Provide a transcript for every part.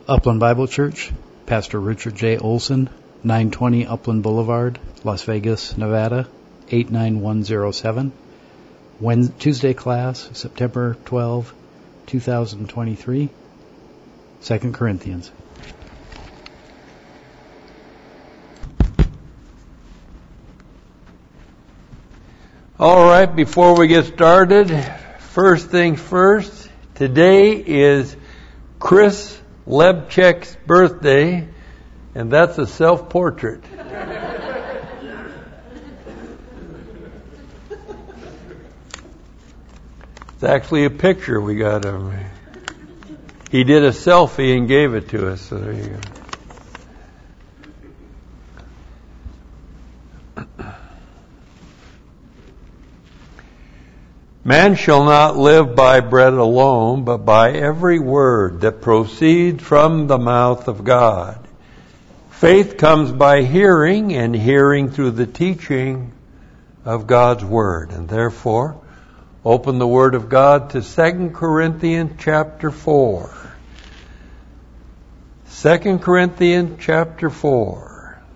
Upland Bible Church, Pastor Richard J. Olson, 920 Upland Boulevard, Las Vegas, Nevada, 89107. Tuesday class, September 12, 2023, 2 Corinthians. All right, before we get started, first things first, today is Chris Lebchek's birthday, and that's a self-portrait. It's actually a picture we got of him. He did a selfie and gave it to us, so there you go. Man shall not live by bread alone, but by every word that proceeds from the mouth of God. Faith comes by hearing, and hearing through the teaching of God's Word. And therefore, open the Word of God to 2 Corinthians chapter 4. 2 Corinthians chapter 4.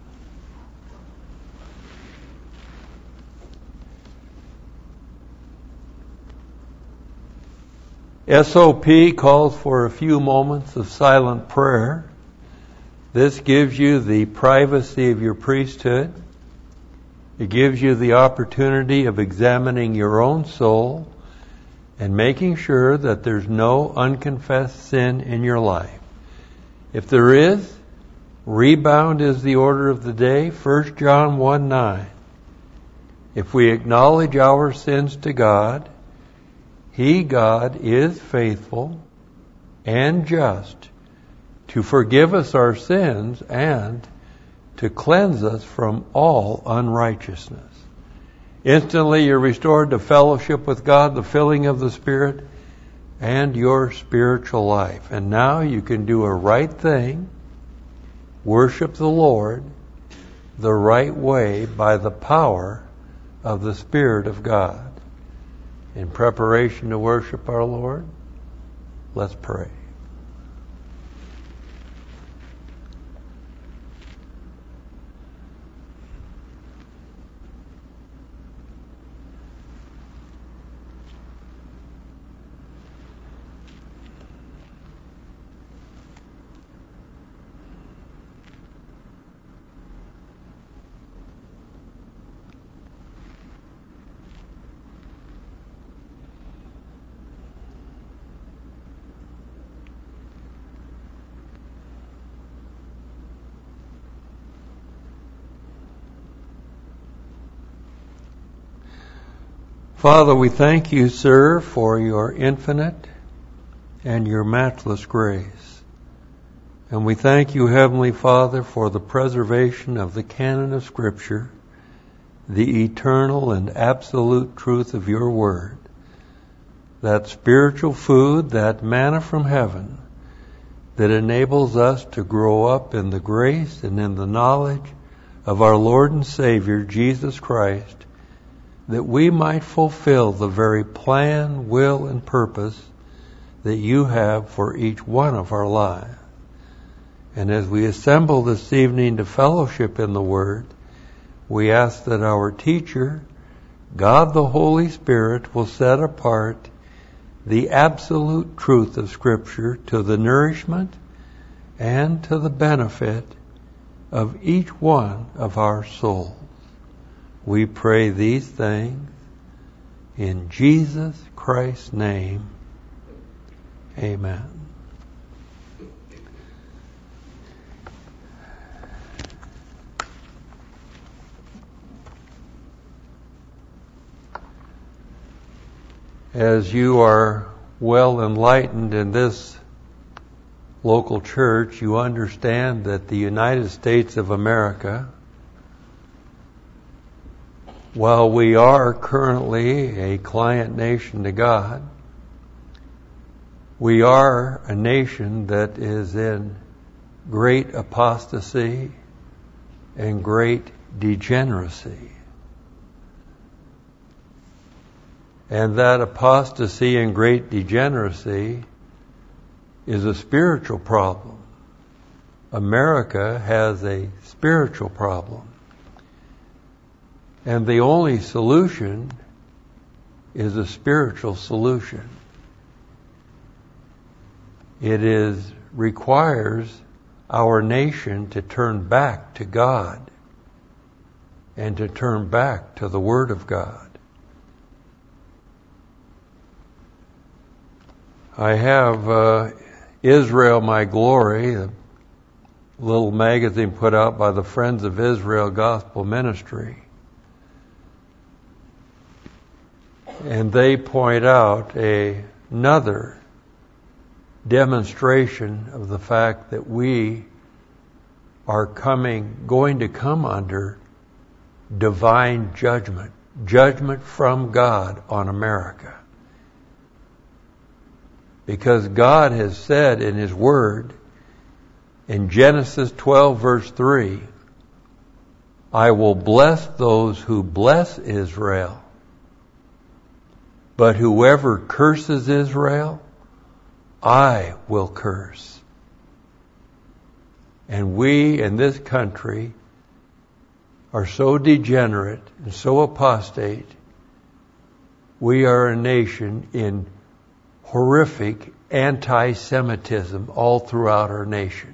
SOP calls for a few moments of silent prayer. This gives you the privacy of your priesthood. It gives you the opportunity of examining your own soul and making sure that there's no unconfessed sin in your life. If there is, rebound is the order of the day. 1 John 1:9. If we acknowledge our sins to God, He, God, is faithful and just to forgive us our sins and to cleanse us from all unrighteousness. Instantly you're restored to fellowship with God, the filling of the Spirit, and your spiritual life. And now you can do a right thing, worship the Lord the right way by the power of the Spirit of God. In preparation to worship our Lord, let's pray. Father, we thank you, sir, for your infinite and your matchless grace. And we thank you, Heavenly Father, for the preservation of the canon of Scripture, the eternal and absolute truth of your word, that spiritual food, that manna from heaven, that enables us to grow up in the grace and in the knowledge of our Lord and Savior, Jesus Christ, that we might fulfill the very plan, will, and purpose that you have for each one of our lives. And as we assemble this evening to fellowship in the Word, we ask that our teacher, God the Holy Spirit, will set apart the absolute truth of Scripture to the nourishment and to the benefit of each one of our souls. We pray these things in Jesus Christ's name. Amen. As you are well enlightened in this local church, you understand that the United States of America, while we are currently a client nation to God, we are a nation that is in great apostasy and great degeneracy. And that apostasy and great degeneracy is a spiritual problem. America has a spiritual problem. And the only solution is a spiritual solution. It requires our nation to turn back to God and to turn back to the Word of God. I have Israel My Glory, a little magazine put out by the Friends of Israel Gospel Ministry. And they point out another demonstration of the fact that we are going to come under divine judgment from God on America. Because God has said in His Word, in Genesis 12 verse 3, I will bless those who bless Israel, but whoever curses Israel, I will curse. And we in this country are so degenerate and so apostate, we are a nation in horrific anti-Semitism all throughout our nation.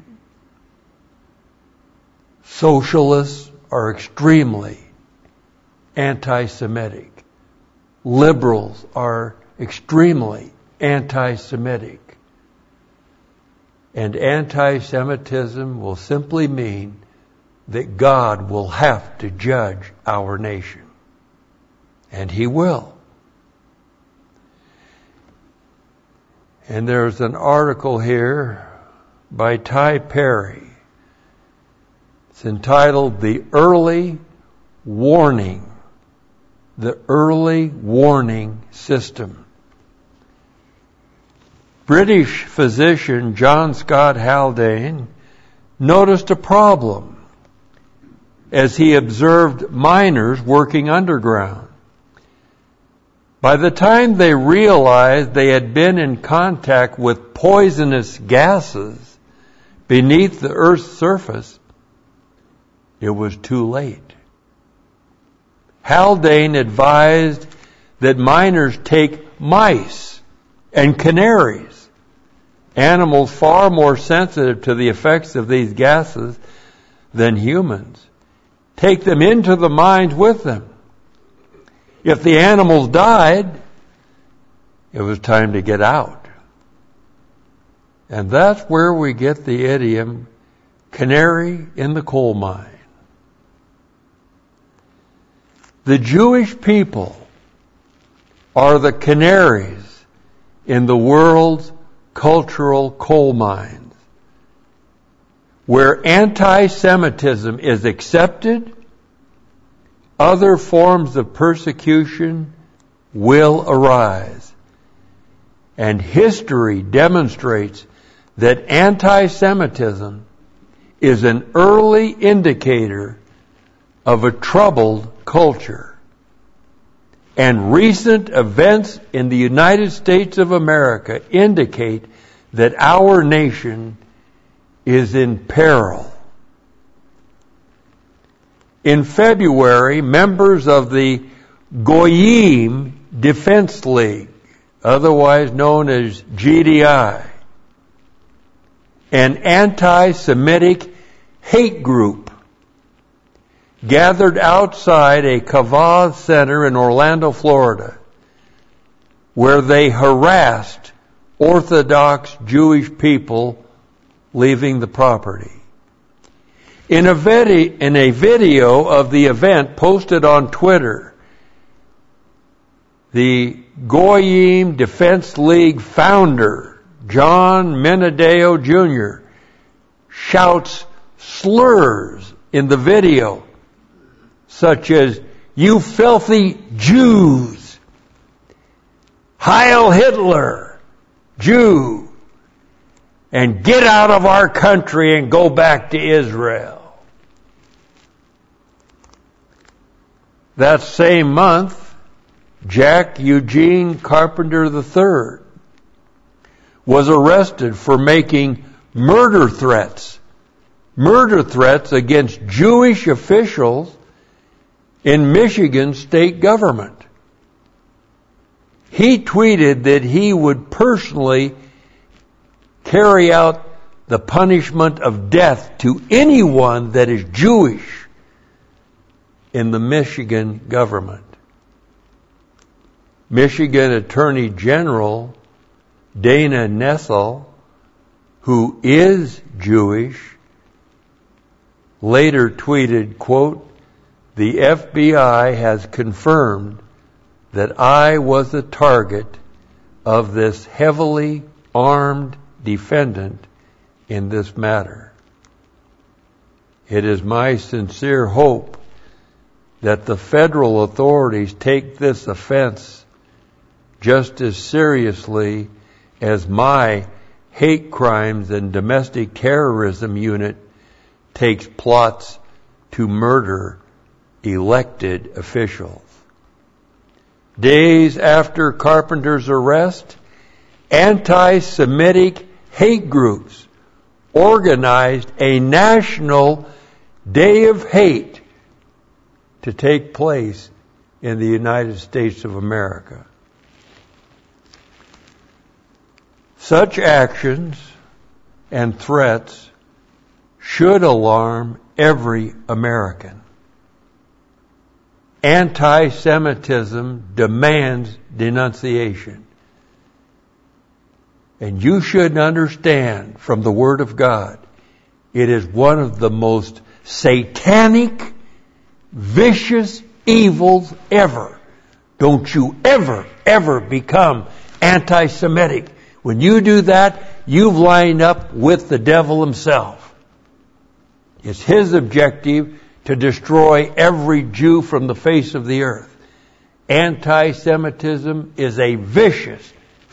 Socialists are extremely anti-Semitic. Liberals are extremely anti-Semitic. And anti-Semitism will simply mean that God will have to judge our nation. And He will. And there's an article here by Ty Perry. It's entitled The Early Warning System. British physician John Scott Haldane noticed a problem as he observed miners working underground. By the time they realized they had been in contact with poisonous gases beneath the Earth's surface, it was too late. Haldane advised that miners take mice and canaries, animals far more sensitive to the effects of these gases than humans. Take them into the mines with them. If the animals died, it was time to get out. And that's where we get the idiom, canary in the coal mine. The Jewish people are the canaries in the world's cultural coal mines, where anti-Semitism is accepted. Other forms of persecution will arise. And history demonstrates that anti-Semitism is an early indicator of a troubled culture. And recent events in the United States of America indicate that our nation is in peril. In February, members of the Goyim Defense League, otherwise known as GDI, an anti-Semitic hate group, gathered outside a Kavaz Center in Orlando, Florida, where they harassed Orthodox Jewish people leaving the property. In a video of the event posted on Twitter, the Goyim Defense League founder, John Menadeo Jr., shouts slurs in the video, such as, "You filthy Jews," "Heil Hitler," "Jew," and "Get out of our country and go back to Israel." That same month, Jack Eugene Carpenter III was arrested for making murder threats murder threats against Jewish officials in Michigan's state government. He tweeted that he would personally carry out the punishment of death to anyone that is Jewish in the Michigan government. Michigan Attorney General Dana Nessel, who is Jewish, later tweeted, quote, "The FBI has confirmed that I was the target of this heavily armed defendant in this matter. It is my sincere hope that the federal authorities take this offense just as seriously as my hate crimes and domestic terrorism unit takes plots to murder elected officials." Days after Carpenter's arrest, anti-Semitic hate groups organized a national Day of Hate to take place in the United States of America. Such actions and threats should alarm every American. Anti-Semitism demands denunciation. And you should understand from the Word of God, it is one of the most satanic, vicious evils ever. Don't you ever become anti-Semitic. When you do that, you've lined up with the devil himself. It's his objective to destroy every Jew from the face of the earth. Anti-Semitism is a vicious,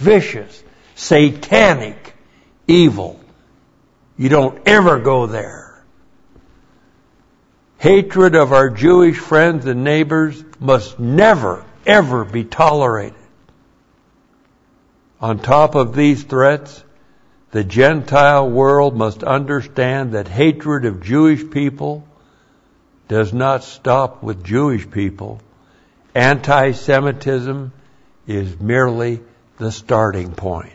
satanic evil. You don't ever go there. Hatred of our Jewish friends and neighbors must never, ever be tolerated. On top of these threats, the Gentile world must understand that hatred of Jewish people does not stop with Jewish people. Anti-Semitism is merely the starting point.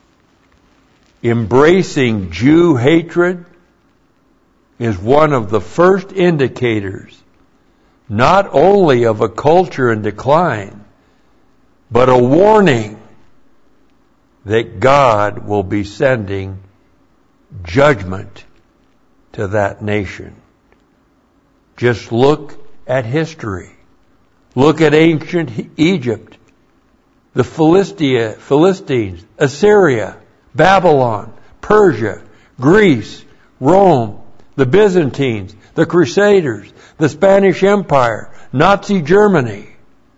Embracing Jew hatred is one of the first indicators, not only of a culture in decline, but a warning that God will be sending judgment to that nation. Just look at history. Look at ancient Egypt, the Philistines, Assyria, Babylon, Persia, Greece, Rome, the Byzantines, the Crusaders, the Spanish Empire, Nazi Germany.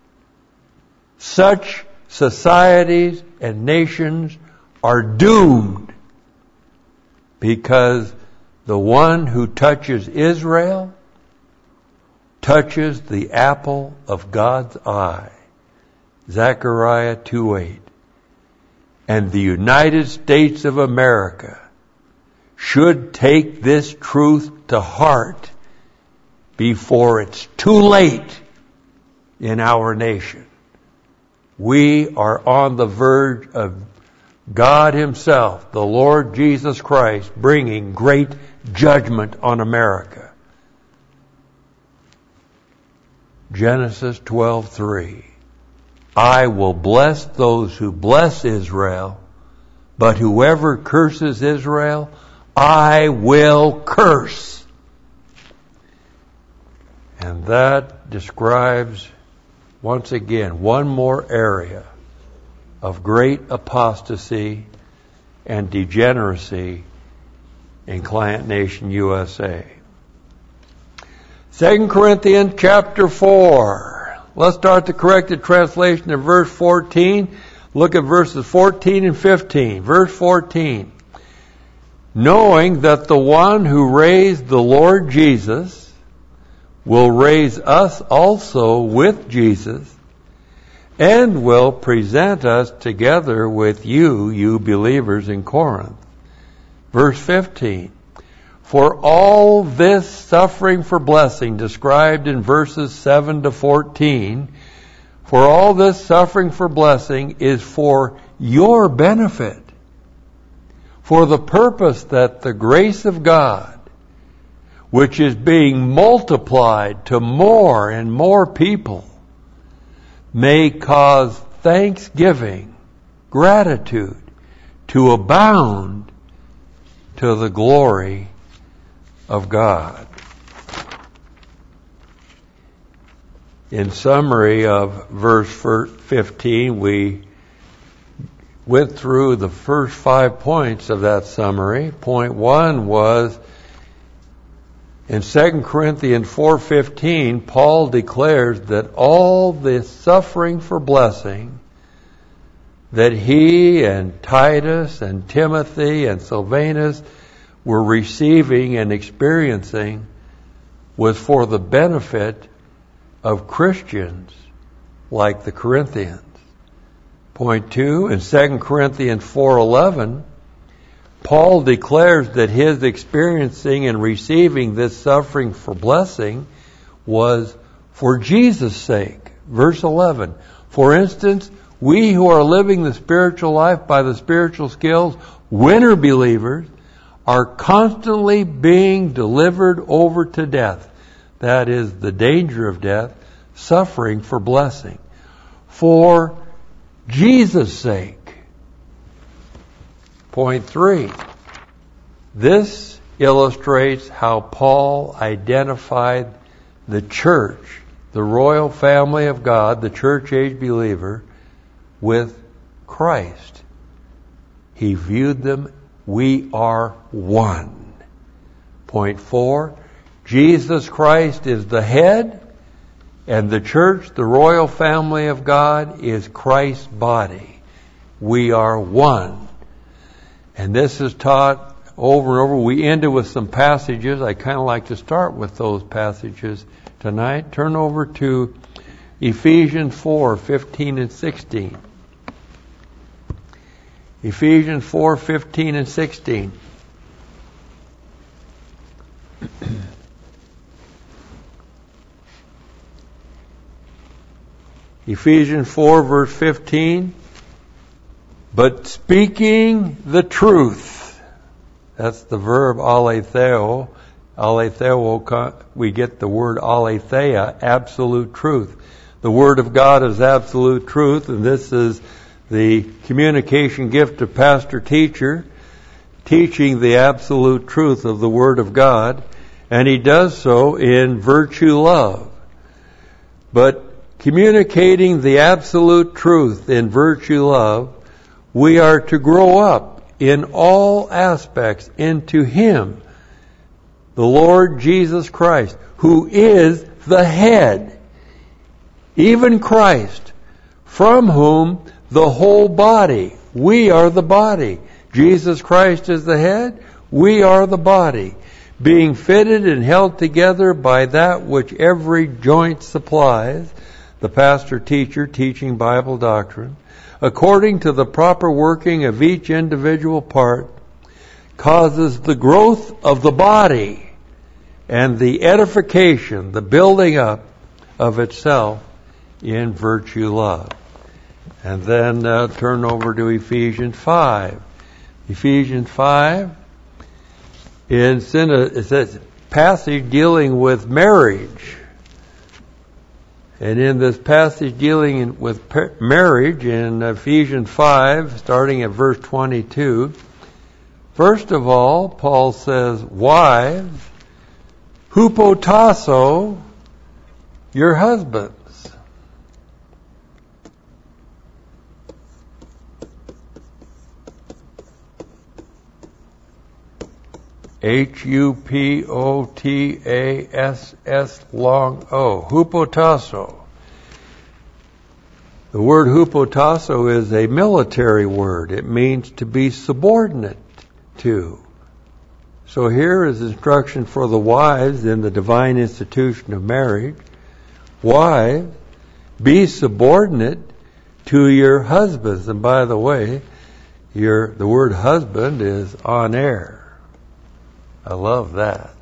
Such societies and nations are doomed because the one who touches Israel touches the apple of God's eye. Zechariah 2:8. And the United States of America should take this truth to heart before it's too late in our nation. We are on the verge of God Himself, the Lord Jesus Christ, bringing great judgment on America. Genesis 12:3. I will bless those who bless Israel, but whoever curses Israel, I will curse. And that describes, once again, one more area of great apostasy and degeneracy in Client Nation USA. 2 Corinthians chapter 4. Let's start the corrected translation of verse 14. Look at verses 14 and 15. Verse 14. Knowing that the one who raised the Lord Jesus will raise us also with Jesus and will present us together with you believers in Corinth. Verse 15. For all this suffering for blessing, described in verses 7 to 14, for all this suffering for blessing is for your benefit, for the purpose that the grace of God, which is being multiplied to more and more people, may cause thanksgiving, gratitude, to abound to the glory of God. In summary of verse 15, we went through the first 5 points of that summary. Point 1 was in 2 Corinthians 4:15, Paul declares that all the suffering for blessing that he and Titus and Timothy and Silvanus were receiving and experiencing was for the benefit of Christians like the Corinthians. Point 2, in 2 Corinthians 4:11, Paul declares that his experiencing and receiving this suffering for blessing was for Jesus' sake. Verse 11, for instance, we who are living the spiritual life by the spiritual skills, winner believers, are constantly being delivered over to death. That is the danger of death, suffering for blessing. For Jesus' sake. Point 3. This illustrates how Paul identified the church, the royal family of God, the church-age believer, with Christ. He viewed them, we are one. Point 4. Jesus Christ is the head, and the church, the royal family of God, is Christ's body. We are one. And this is taught over and over. We ended with some passages. I kind of like to start with those passages tonight. Turn over to Ephesians 4:15 and 16. Ephesians 4:15 and 16. Ephesians 4 verse 15. But speaking the truth, that's the verb aleitheo. Aleitheo, we get the word aletheia, absolute truth. The Word of God is absolute truth, and this is the communication gift of pastor-teacher, teaching the absolute truth of the Word of God, and he does so in virtue love. But communicating the absolute truth in virtue love, we are to grow up in all aspects into Him, the Lord Jesus Christ, who is the head, even Christ, from whom the whole body, we are the body. Jesus Christ is the head, we are the body, being fitted and held together by that which every joint supplies, the pastor-teacher teaching Bible doctrine, according to the proper working of each individual part, causes the growth of the body and the edification, the building up of itself in virtue love. And then turn over to Ephesians 5. Ephesians 5 is in a passage dealing with marriage. And in this passage dealing with marriage in Ephesians 5, starting at verse 22, first of all, Paul says, wives, hupotasso your husbands. Hupotass long O. Hupotasso. The word hupotasso is a military word. It means to be subordinate to. So here is instruction for the wives in the divine institution of marriage. Wives, be subordinate to your husbands. And by the way, the word husband is on air. I love that.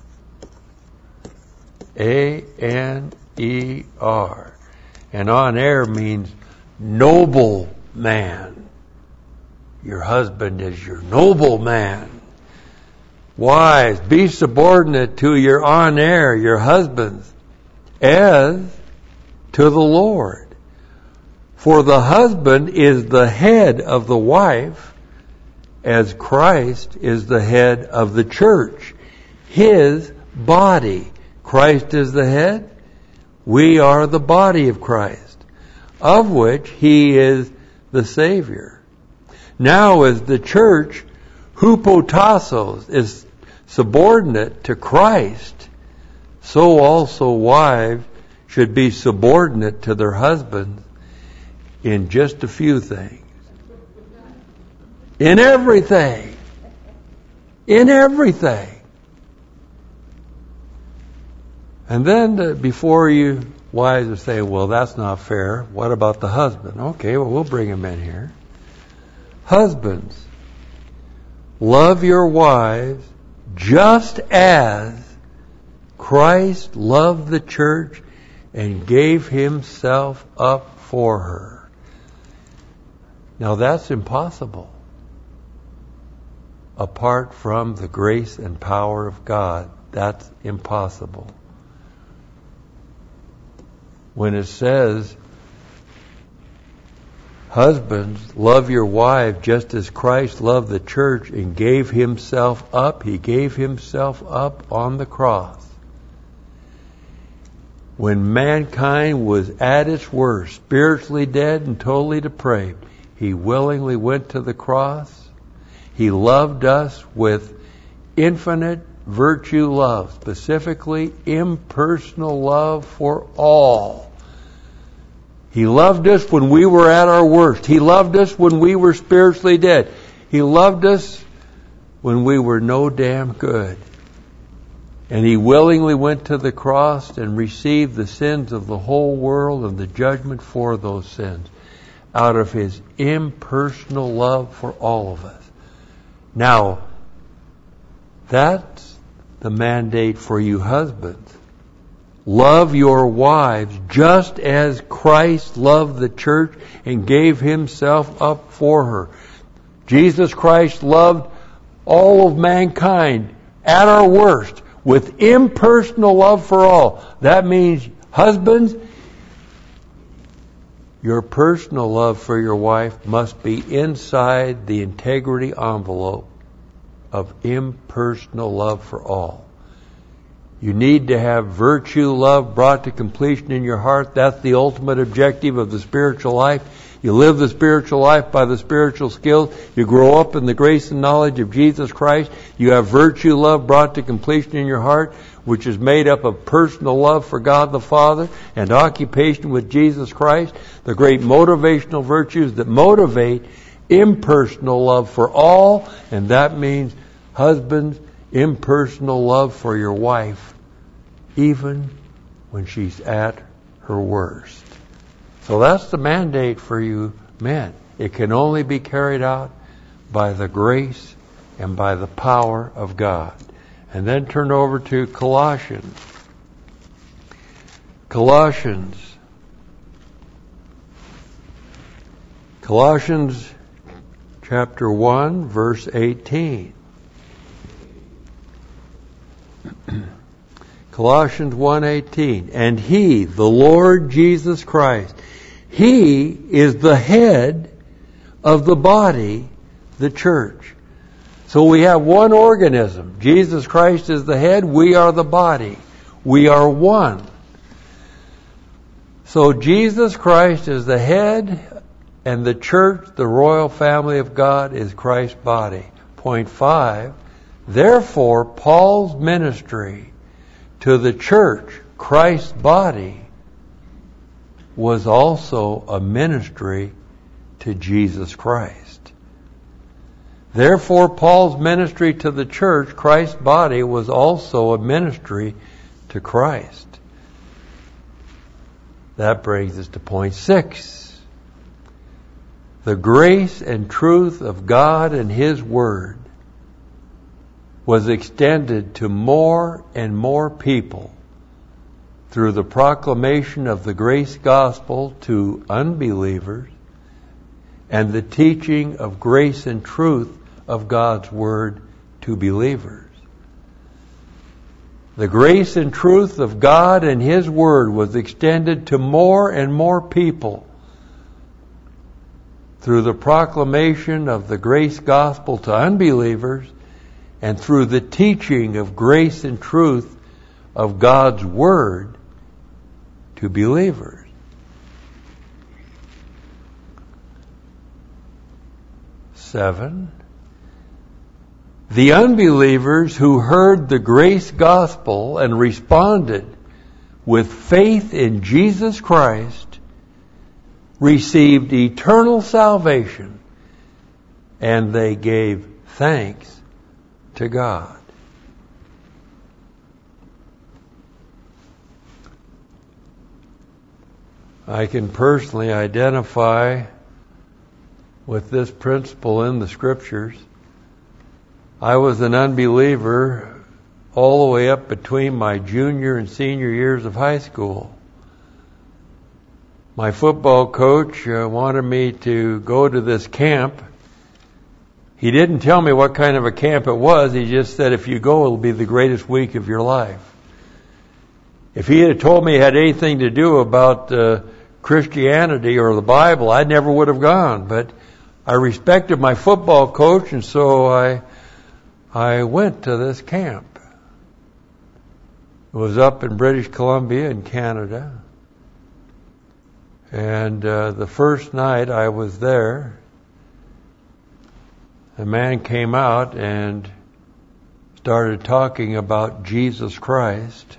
A-N-E-R. And on air means noble man. Your husband is your noble man. Wives, be subordinate to your on air, your husbands, as to the Lord. For the husband is the head of the wife, as Christ is the head of the church, his body. Christ is the head. We are the body of Christ, of which he is the Savior. Now as the church, hupotassos, is subordinate to Christ, so also wives should be subordinate to their husbands in just a few things. In everything. In everything. And then before you wives are saying, well, that's not fair. What about the husband? Okay, well, we'll bring him in here. Husbands, love your wives just as Christ loved the church and gave himself up for her. Now that's impossible apart from the grace and power of God. That's impossible. When it says, husbands, love your wife just as Christ loved the church and gave himself up. He gave himself up on the cross. When mankind was at its worst, spiritually dead and totally depraved, he willingly went to the cross. He loved us with infinite virtue love, specifically impersonal love for all. He loved us when we were at our worst. He loved us when we were spiritually dead. He loved us when we were no damn good. And he willingly went to the cross and received the sins of the whole world and the judgment for those sins out of his impersonal love for all of us. Now, that's the mandate for you husbands. Love your wives just as Christ loved the church and gave himself up for her. Jesus Christ loved all of mankind at our worst with impersonal love for all. That means, husbands, your personal love for your wife must be inside the integrity envelope of impersonal love for all. You need to have virtue love brought to completion in your heart. That's the ultimate objective of the spiritual life. You live the spiritual life by the spiritual skills. You grow up in the grace and knowledge of Jesus Christ. You have virtue love brought to completion in your heart, which is made up of personal love for God the Father and occupation with Jesus Christ, the great motivational virtues that motivate impersonal love for all, and that means, husbands, impersonal love for your wife, even when she's at her worst. So that's the mandate for you men. It can only be carried out by the grace and by the power of God. And then turn over to Colossians. Colossians chapter 1, verse 18. Colossians 1:18. And he, the Lord Jesus Christ, he is the head of the body, the church. So we have one organism. Jesus Christ is the head. We are the body. We are one. So Jesus Christ is the head, and the church, the royal family of God, is Christ's body. Point 5. Therefore, Paul's ministry to the church, Christ's body, was also a ministry to Jesus Christ. Therefore, Paul's ministry to the church, Christ's body, was also a ministry to Christ. That brings us to point 6. The grace and truth of God and His Word was extended to more and more people through the proclamation of the grace gospel to unbelievers and the teaching of grace and truth of God's Word to believers. The grace and truth of God and His Word was extended to more and more people through the proclamation of the grace gospel to unbelievers and through the teaching of grace and truth of God's Word to believers. Seven, the unbelievers who heard the grace gospel and responded with faith in Jesus Christ received eternal salvation, and they gave thanks to God. I can personally identify with this principle in the Scriptures. I was an unbeliever all the way up between my junior and senior years of high school. My football coach wanted me to go to this camp. He didn't tell me what kind of a camp it was. He just said, if you go, it'll be the greatest week of your life. If he had told me it had anything to do about Christianity or the Bible, I never would have gone. But I respected my football coach, and so I went to this camp. It was up in British Columbia in Canada. And the first night I was there, a man came out and started talking about Jesus Christ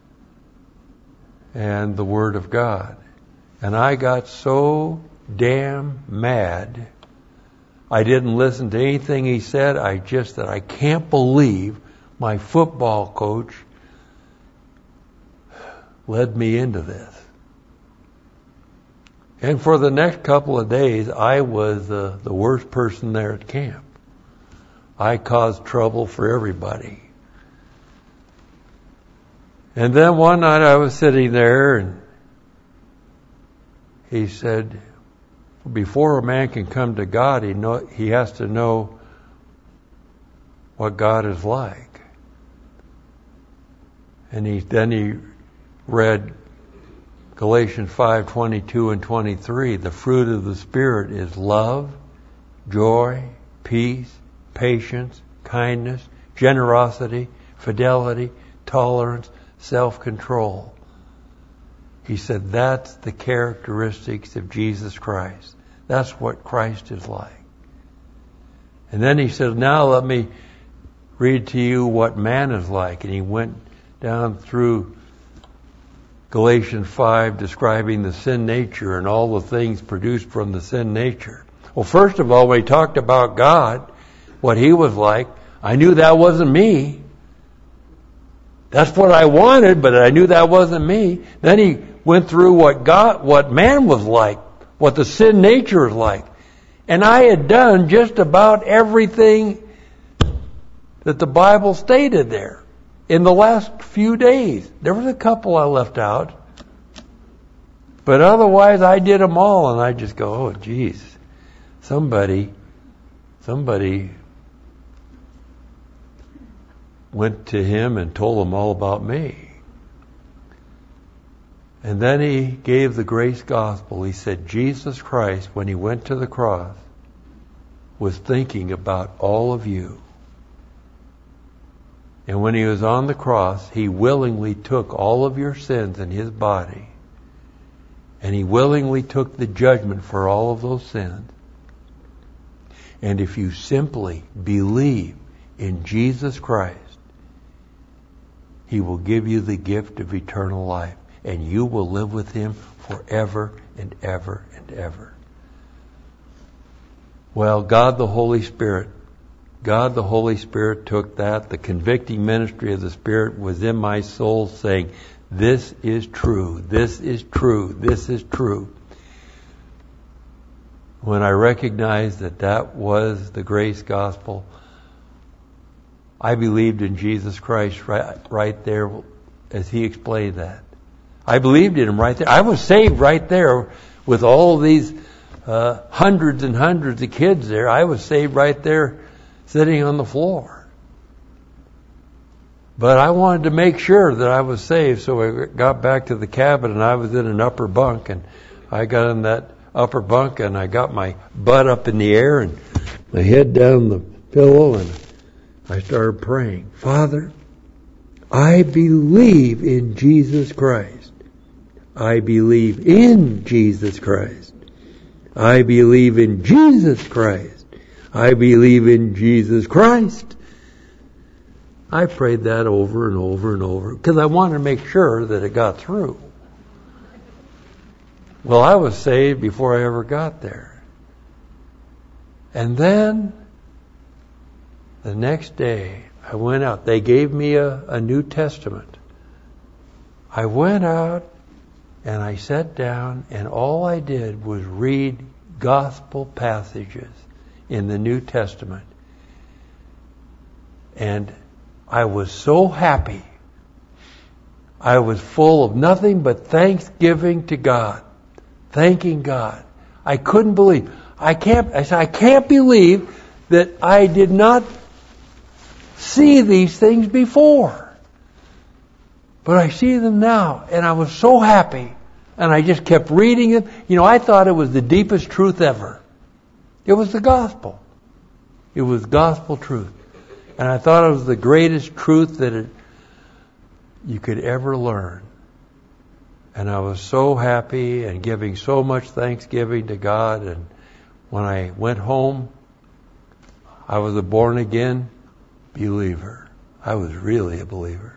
and the Word of God. And I got so damn mad, I didn't listen to anything he said. I just said, I can't believe my football coach led me into this. And for the next couple of days, I was the worst person there at camp. I caused trouble for everybody. And then one night I was sitting there, and he said, before a man can come to God, he has to know what God is like. And then he read Galatians 5:22 and 23. The fruit of the Spirit is love, joy, peace, patience, kindness, generosity, fidelity, tolerance, self-control. He said that's the characteristics of Jesus Christ. That's what Christ is like. And then he said, now let me read to you what man is like. And he went down through Galatians 5 describing the sin nature and all the things produced from the sin nature. Well, first of all, when he talked about God, what He was like, I knew that wasn't me. That's what I wanted, but I knew that wasn't me. Then he went through what man was like, what the sin nature is like. And I had done just about everything that the Bible stated there in the last few days. There was a couple I left out. But otherwise, I did them all, and I just go, oh, geez. Somebody went to him and told him all about me. And then he gave the grace gospel. He said Jesus Christ, when He went to the cross, was thinking about all of you. And when He was on the cross, He willingly took all of your sins in His body. And He willingly took the judgment for all of those sins. And if you simply believe in Jesus Christ, He will give you the gift of eternal life. And you will live with Him forever and ever and ever. Well, God the Holy Spirit took that. The convicting ministry of the Spirit was in my soul saying, this is true, this is true, this is true. When I recognized that was the grace gospel, I believed in Jesus Christ right there as he explained that. I believed in him right there. I was saved right there with all these hundreds and hundreds of kids there. I was saved right there sitting on the floor. But I wanted to make sure that I was saved, so I got back to the cabin, and I was in an upper bunk, and I got in that upper bunk, and I got my butt up in the air and my head down the pillow, and I started praying. Father, I believe in Jesus Christ. I believe in Jesus Christ. I believe in Jesus Christ. I believe in Jesus Christ. I prayed that over and over and over because I wanted to make sure that it got through. Well, I was saved before I ever got there. And then the next day I went out. They gave me a New Testament. I went out and I sat down, and all I did was read gospel passages in the New Testament. And I was so happy. I was full of nothing but thanksgiving to God. Thanking God. I couldn't believe. I can't believe that I did not see these things before. But I see them now, and I was so happy. And I just kept reading them. You know, I thought it was the deepest truth ever. It was the gospel. It was gospel truth. And I thought it was the greatest truth that you could ever learn. And I was so happy and giving so much thanksgiving to God. And when I went home, I was a born-again believer. I was really a believer.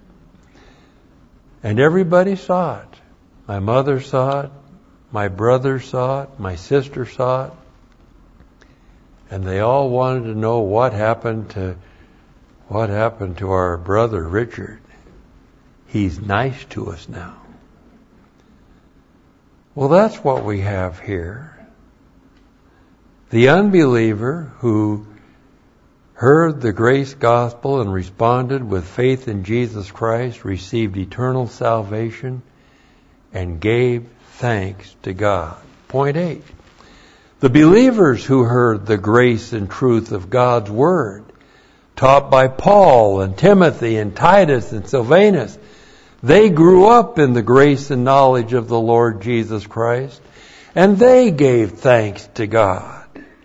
And everybody saw it. My mother saw it. My brother saw it. My sister saw it. And they all wanted to know what happened to our brother Richard. He's nice to us now. Well, that's what we have here. The unbeliever who heard the grace gospel and responded with faith in Jesus Christ received eternal salvation and gave thanks to God. Point 8. The believers who heard the grace and truth of God's Word, taught by Paul and Timothy and Titus and Silvanus, they grew up in the grace and knowledge of the Lord Jesus Christ, and they gave thanks to God.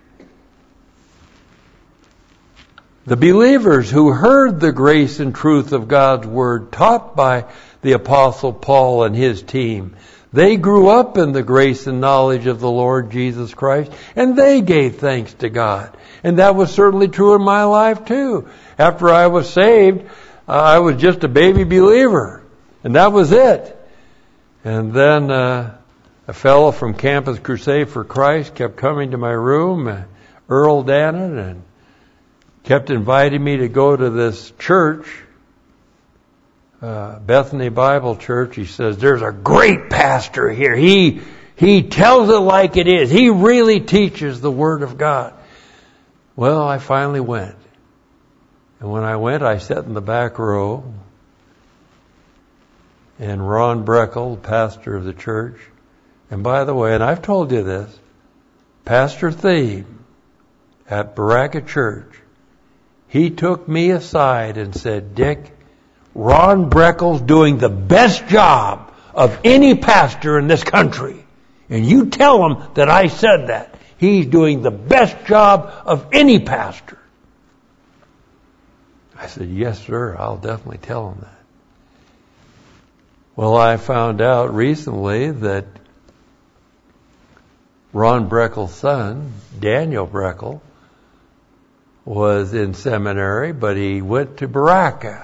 The believers who heard the grace and truth of God's Word, taught by the Apostle Paul and his team, they grew up in the grace and knowledge of the Lord Jesus Christ, and they gave thanks to God. And that was certainly true in my life too. After I was saved, I was just a baby believer. And that was it. And then a fellow from Campus Crusade for Christ kept coming to my room, Earl Dannon, and kept inviting me to go to this church, Bethany Bible Church. He says, there's a great pastor here. He tells it like it is. He really teaches the Word of God. Well, I finally went. And when I went, I sat in the back row. And Ron Breckel, pastor of the church. And by the way, and I've told you this, Pastor Theme at Baraka Church, he took me aside and said, Dick, Ron Breckel's doing the best job of any pastor in this country. And you tell him that I said that. He's doing the best job of any pastor. I said, yes, sir, I'll definitely tell him that. Well, I found out recently that Ron Breckel's son, Daniel Breckel, was in seminary, but he went to Baraka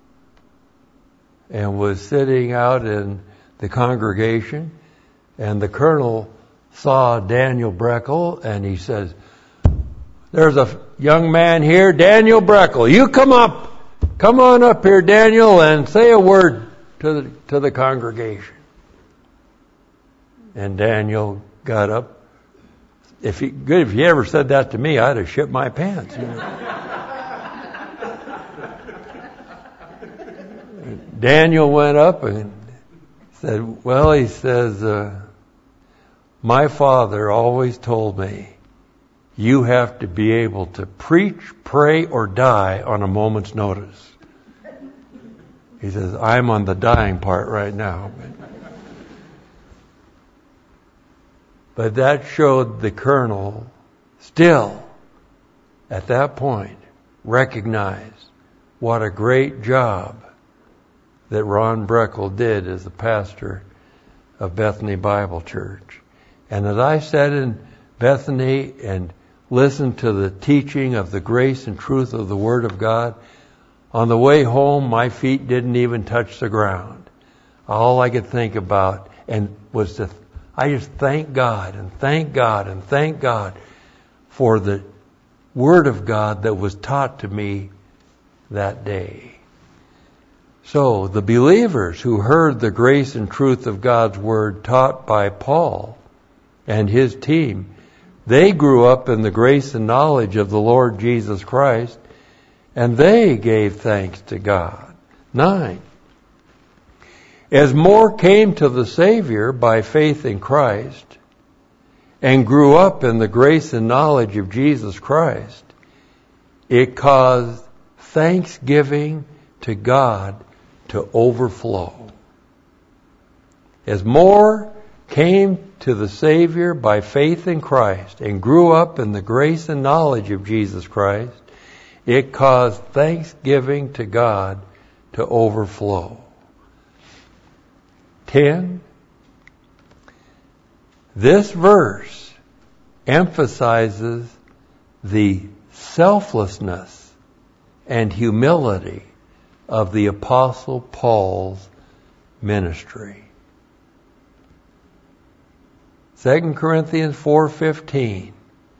and was sitting out in the congregation, and the colonel saw Daniel Breckel, and he says, there's a young man here, Daniel Breckel. You come on up here, Daniel, and say a word to the congregation. And Daniel got up. If he ever said that to me, I'd have shit my pants. You know? Daniel went up and said, well, he says, my father always told me, you have to be able to preach, pray, or die on a moment's notice. He says, I'm on the dying part right now. But that showed the colonel still, at that point, recognized what a great job that Ron Breckel did as the pastor of Bethany Bible Church. And as I sat in Bethany and listened to the teaching of the grace and truth of the Word of God, on the way home, my feet didn't even touch the ground. All I could think about was I just thank God and thank God and thank God for the Word of God that was taught to me that day. So the believers who heard the grace and truth of God's Word taught by Paul and his team, they grew up in the grace and knowledge of the Lord Jesus Christ, and they gave thanks to God. 9. As more came to the Savior by faith in Christ and grew up in the grace and knowledge of Jesus Christ, it caused thanksgiving to God to overflow. As more came to the Savior by faith in Christ and grew up in the grace and knowledge of Jesus Christ, it caused thanksgiving to God to overflow. 10. This verse emphasizes the selflessness and humility of the Apostle Paul's ministry. 2 Corinthians 4:15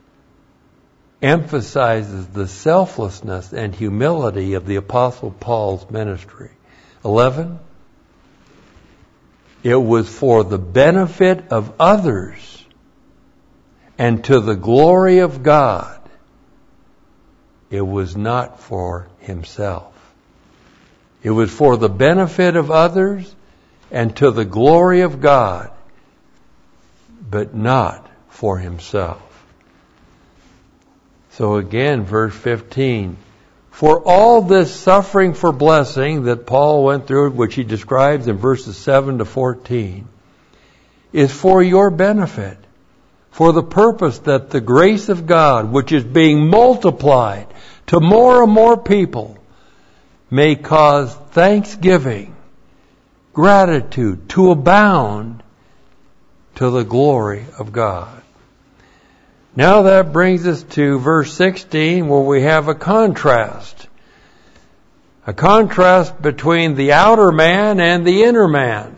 emphasizes the selflessness and humility of the Apostle Paul's ministry. 11. It was for the benefit of others and to the glory of God. It was not for himself. It was for the benefit of others and to the glory of God, but not for himself. So again, verse 15. For all this suffering for blessing that Paul went through, which he describes in verses 7 to 14, is for your benefit, for the purpose that the grace of God, which is being multiplied to more and more people, may cause thanksgiving, gratitude to abound to the glory of God. Now that brings us to verse 16, where we have a contrast. A contrast between the outer man and the inner man.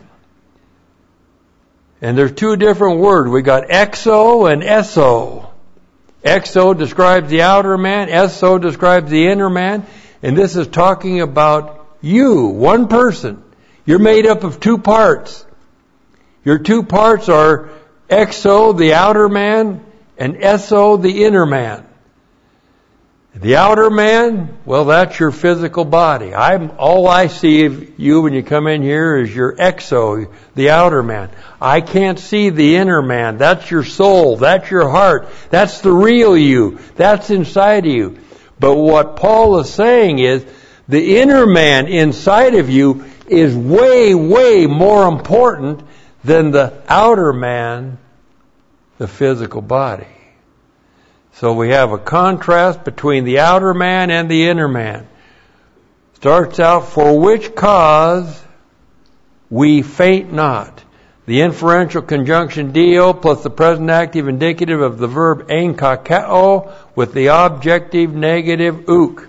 And there's two different words. We got exo and eso. Exo describes the outer man. Eso describes the inner man. And this is talking about you, one person. You're made up of two parts. Your two parts are exo, the outer man, and eso, the inner man. The outer man, well, that's your physical body. All I see of you when you come in here is your exo, the outer man. I can't see the inner man. That's your soul. That's your heart. That's the real you. That's inside of you. But what Paul is saying is the inner man inside of you is way, way more important than the outer man, the physical body. So we have a contrast between the outer man and the inner man. Starts out, for which cause we faint not. The inferential conjunction dio plus the present active indicative of the verb enkakeo with the objective negative uk.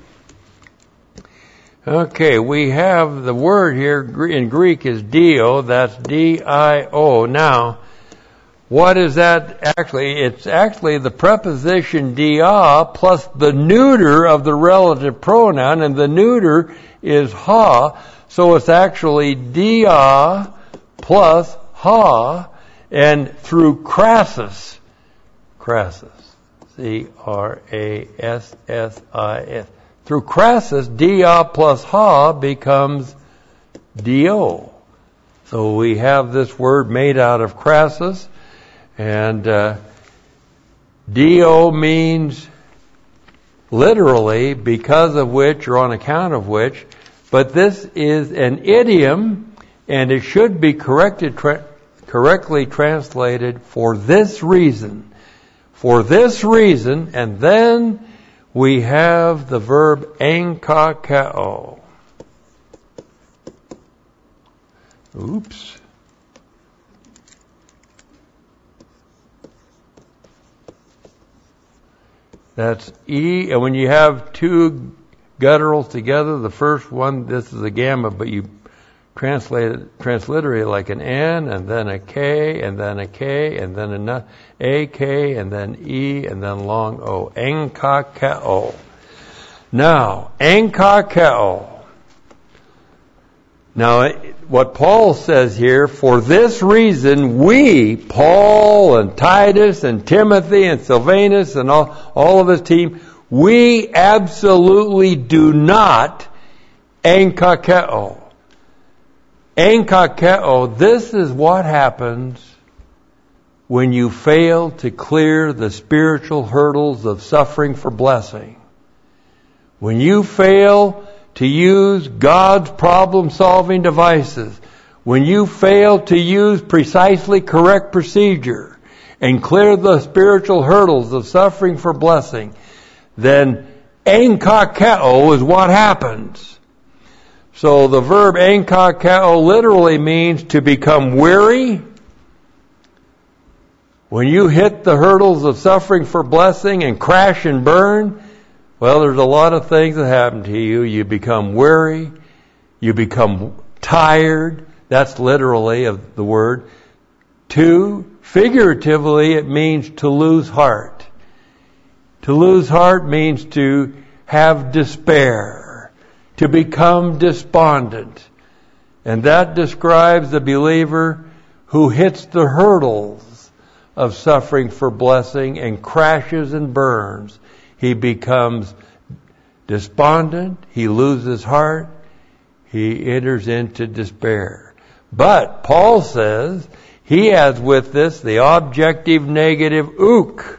Okay, we have the word here in Greek is dio, that's D-I-O. Now, what is that actually? It's actually the preposition dia plus the neuter of the relative pronoun, and the neuter is ha, so it's actually dia plus ha, and through Crassus, C-R-A-S-S-I-S, through Crassus, dia plus ha becomes D-O. So we have this word made out of crassus, and D-O means literally because of which or on account of which, but this is an idiom, and it should be correctly translated for this reason. For this reason, and then we have the verb enkakeo. Oops. That's E, and when you have two gutturals together, the first one, this is a gamma, but you transliterate it like an N, and then a K, and then a K, and then a K, and then E, and then long O. Enkakeo. Now, enkakeo. Now, what Paul says here, for this reason, we, Paul and Titus and Timothy and Silvanus and all of his team, we absolutely do not enkakeo. Enkakeo, this is what happens when you fail to clear the spiritual hurdles of suffering for blessing. When you fail to use God's problem-solving devices, when you fail to use precisely correct procedure and clear the spiritual hurdles of suffering for blessing, then enkakeo is what happens. So the verb enkakeo literally means to become weary. When you hit the hurdles of suffering for blessing and crash and burn, well, there's a lot of things that happen to you. You become weary. You become tired. That's literally of the word. 2, figuratively, it means to lose heart. To lose heart means to have despair, to become despondent. And that describes the believer who hits the hurdles of suffering for blessing and crashes and burns. He becomes despondent, he loses heart, he enters into despair. But Paul says he has with this the objective negative ook.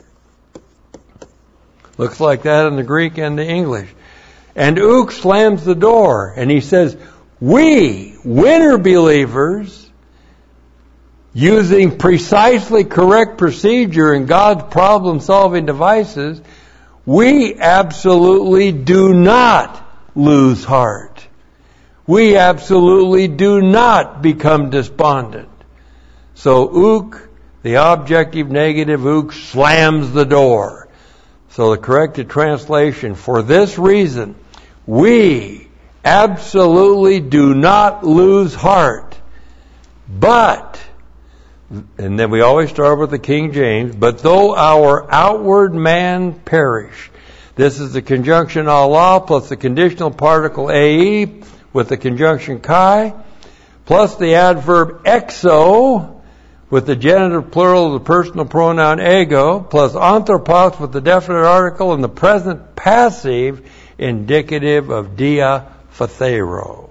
Looks like that in the Greek and the English. And ook slams the door, and he says, we, winner believers, using precisely correct procedure in God's problem-solving devices, we absolutely do not lose heart. We absolutely do not become despondent. So ook, the objective negative ook, slams the door. So the corrected translation, for this reason, we absolutely do not lose heart. But, and then we always start with the King James, but though our outward man perish. This is the conjunction Allah plus the conditional particle ae with the conjunction kai plus the adverb exo with the genitive plural of the personal pronoun ego plus anthropos with the definite article and the present passive indicative of dia phathero.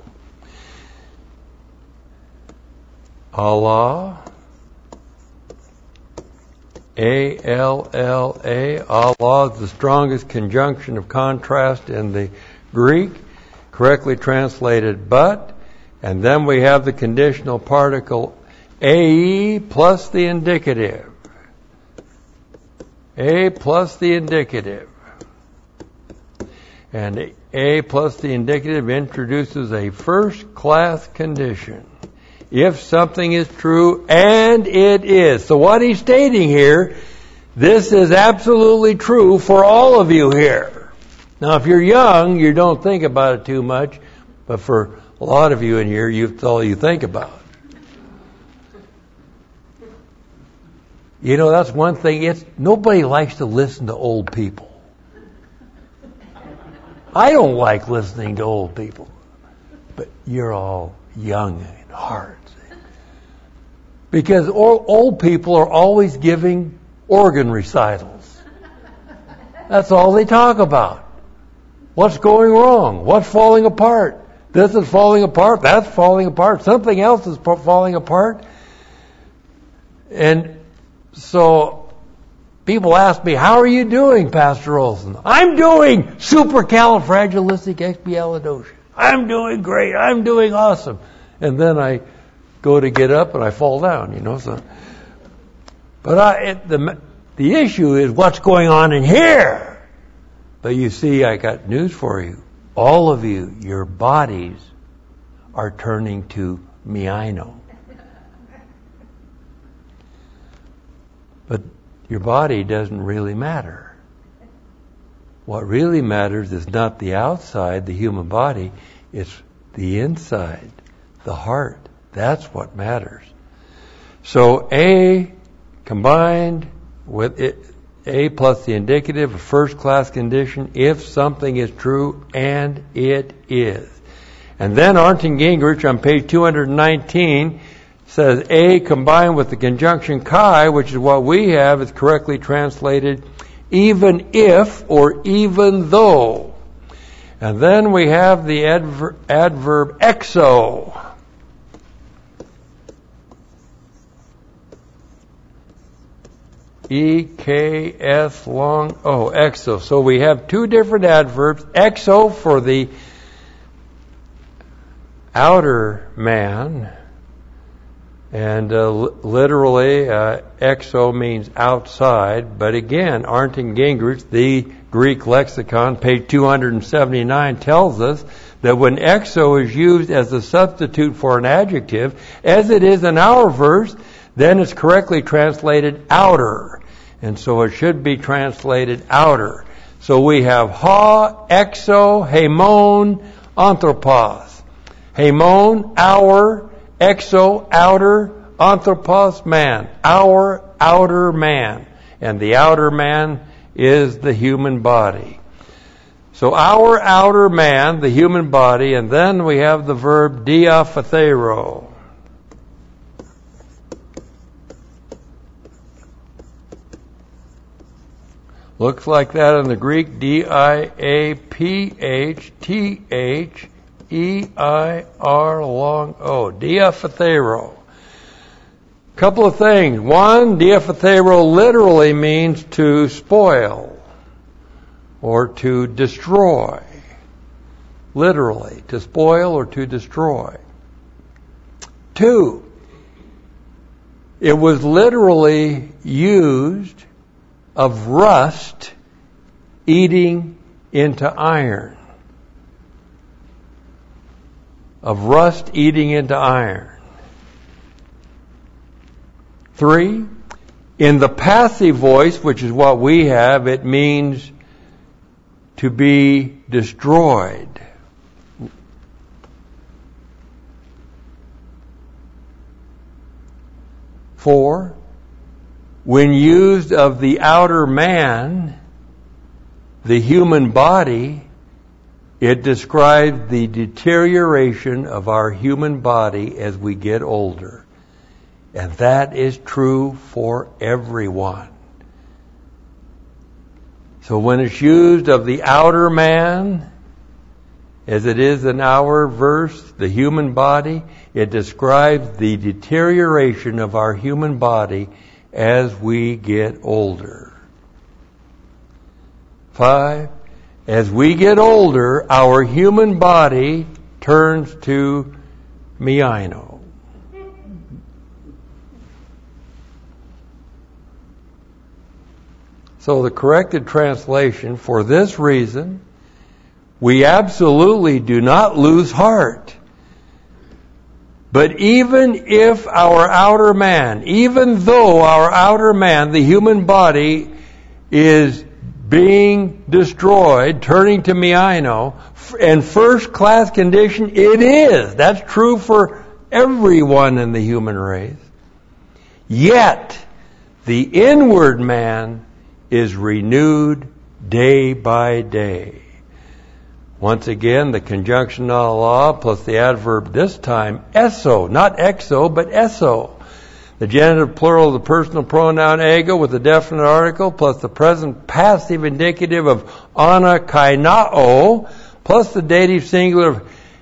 Allah, A-L-L-A. Allah is the strongest conjunction of contrast in the Greek, correctly translated but, and then we have the conditional particle A plus the indicative. A plus the indicative. And A plus the indicative introduces a first-class condition. If something is true, and it is. So what he's stating here, this is absolutely true for all of you here. Now, if you're young, you don't think about it too much, but for a lot of you in here, it's all you think about. You know, that's one thing. Nobody likes to listen to old people. I don't like listening to old people, but you're all young in heart. Because old people are always giving organ recitals. That's all they talk about. What's going wrong? What's falling apart? This is falling apart. That's falling apart. Something else is falling apart. And so people ask me, how are you doing, Pastor Olson? I'm doing supercalifragilisticexpialidocious. I'm doing great. I'm doing awesome. And then I go to get up and I fall down, So, but the issue is what's going on in here. But you see, I got news for you. All of you, your bodies are turning to Miaino. But your body doesn't really matter. What really matters is not the outside, the human body, it's the inside, the heart. That's what matters. So A combined with it, A plus the indicative, a first-class condition, if something is true, and it is. And then Arndt and Gingrich on page 219 says A combined with the conjunction chi, which is what we have, is correctly translated even if or even though. And then we have the adverb exo. E-K-S long O, exo. So we have two different adverbs. Exo for the outer man, and literally exo means outside. But again, Arndt and Gingrich, the Greek lexicon, page 279, tells us that when exo is used as a substitute for an adjective, as it is in our verse, then it's correctly translated outer. And so it should be translated outer. So we have ha, exo, hemon, anthropos. Hemon, our, exo, outer, anthropos, man. Our outer man. And the outer man is the human body. So our outer man, the human body, and then we have the verb diaphathero. Looks like that in the Greek, D-I-A-P-H-T-H-E-I-R long O. Diaphathero. Couple of things. One, diaphathero literally means to spoil or to destroy. Literally, to spoil or to destroy. Two, it was literally used of rust eating into iron. Of rust eating into iron. 3, in the passive voice, which is what we have, it means to be destroyed. Four, when used of the outer man, the human body, it describes the deterioration of our human body as we get older. And that is true for everyone. So when it's used of the outer man, as it is in our verse, the human body, it describes the deterioration of our human body as we get older. 5, as we get older, our human body turns to Miaino. So the corrected translation, for this reason, we absolutely do not lose heart. But even if our outer man, even though our outer man, the human body, is being destroyed, turning to Miaino, and first class condition, it is. That's true for everyone in the human race. Yet, the inward man is renewed day by day. Once again, the conjunctional law plus the adverb, this time, eso, not exo, but eso. The genitive plural of the personal pronoun ego with the definite article plus the present passive indicative of anakainao plus the dative singular of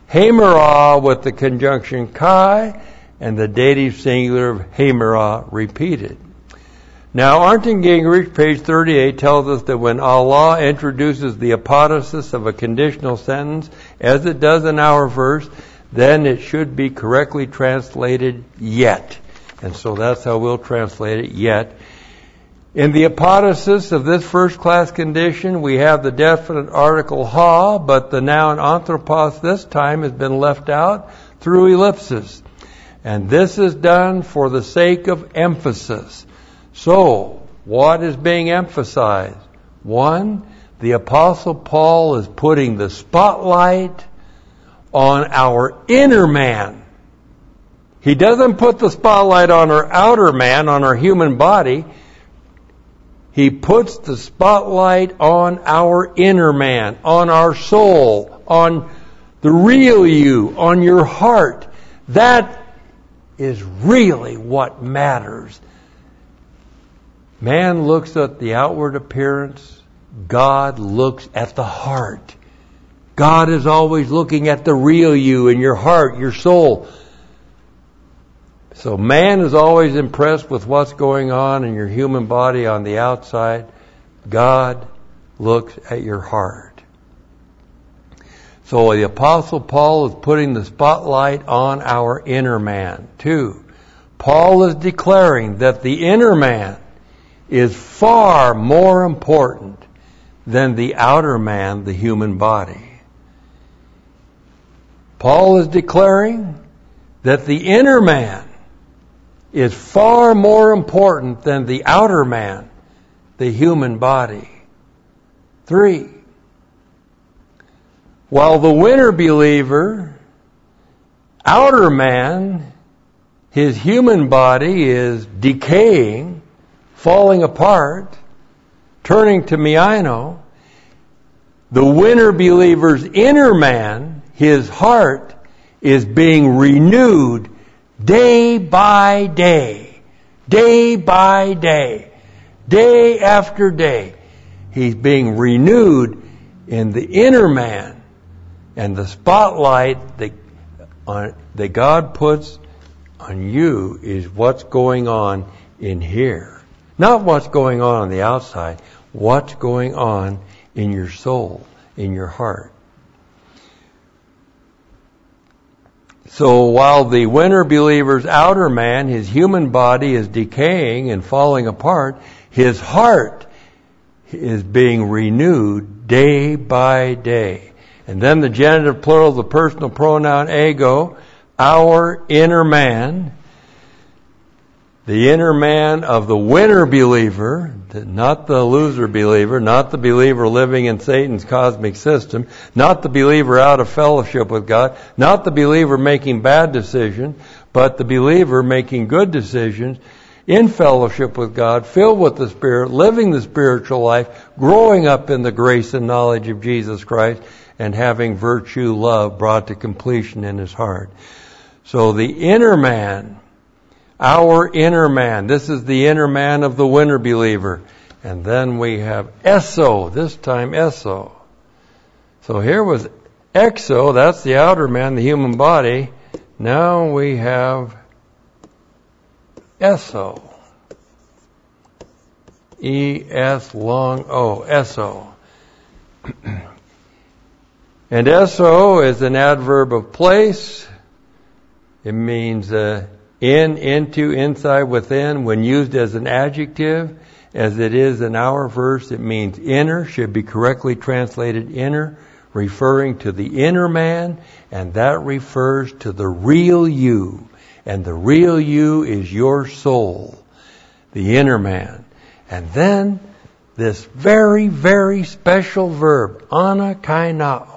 Hamerah with the conjunction kai, and the dative singular of Hamerah repeated. Now, Arndt Gingrich, page 38, tells us that when Allah introduces the apodosis of a conditional sentence, as it does in our verse, then it should be correctly translated yet. And so that's how we'll translate it, yet. In the apodosis of this first-class condition, we have the definite article ha, but the noun anthropos this time has been left out through ellipsis. And this is done for the sake of emphasis. So, what is being emphasized? One, the Apostle Paul is putting the spotlight on our inner man. He doesn't put the spotlight on our outer man, on our human body. He puts the spotlight on our inner man, on our soul, on the real you, on your heart. That is really what matters. Man looks at the outward appearance. God looks at the heart. God is always looking at the real you in your heart, your soul. So man is always impressed with what's going on in your human body on the outside. God looks at your heart. So the Apostle Paul is putting the spotlight on our inner man. 2, Paul is declaring that the inner man is far more important than the outer man, the human body. Paul is declaring that the inner man is far more important than the outer man, the human body. 3, while the winner believer, outer man, his human body is decaying, falling apart, turning to miaino, the winner believer's inner man, his heart, is being renewed day by day, day by day, day after day. He's being renewed in the inner man, and the spotlight that God puts on you is what's going on in here. Not what's going on the outside, what's going on in your soul, in your heart. So while the winner believer's outer man, his human body is decaying and falling apart, his heart is being renewed day by day. And then the genitive plural, the personal pronoun ego, our inner man, the inner man of the winner believer, not the loser believer, not the believer living in Satan's cosmic system, not the believer out of fellowship with God, not the believer making bad decisions, but the believer making good decisions in fellowship with God, filled with the Spirit, living the spiritual life, growing up in the grace and knowledge of Jesus Christ, and having virtue, love brought to completion in his heart. So the inner man, our inner man. This is the inner man of the winner believer. And then we have eso, this time eso. So here was exo, that's the outer man, the human body. Now we have eso. E-S long O, eso. And eso is an adverb of place. It means in, into, inside, within. When used as an adjective, as it is in our verse, it means inner, should be correctly translated inner, referring to the inner man, and that refers to the real you. And the real you is your soul, the inner man. And then this very, very special verb, anakainao.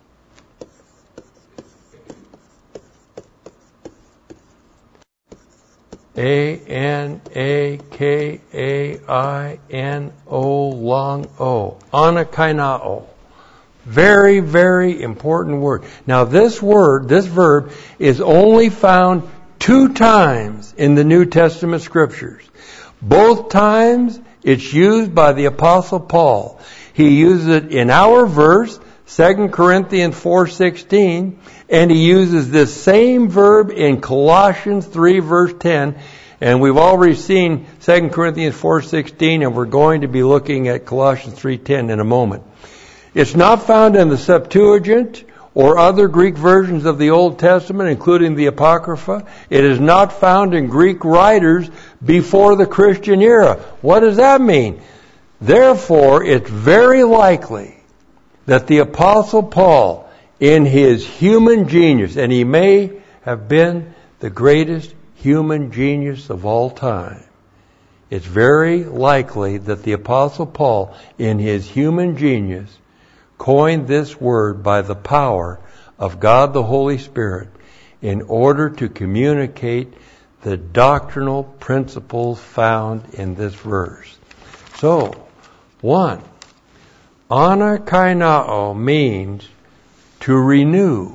A-N-A-K-A-I-N-O long O. Anakainao. Very, very important word. Now this verb, is only found 2 times in the New Testament scriptures. Both times it's used by the Apostle Paul. He uses it in our verse, 2 Corinthians 4:16, and he uses this same verb in Colossians 3 verse 10. And we've already seen 2 Corinthians 4:16, and we're going to be looking at Colossians 3:10 in a moment. It's not found in the Septuagint or other Greek versions of the Old Testament, including the Apocrypha. It is not found in Greek writers before the Christian era. What does that mean? Therefore, it's very likely that the Apostle Paul, in his human genius, and he may have been the greatest human genius of all time, it's very likely that the Apostle Paul, in his human genius, coined this word by the power of God the Holy Spirit in order to communicate the doctrinal principles found in this verse. So, 1, anakainao means to renew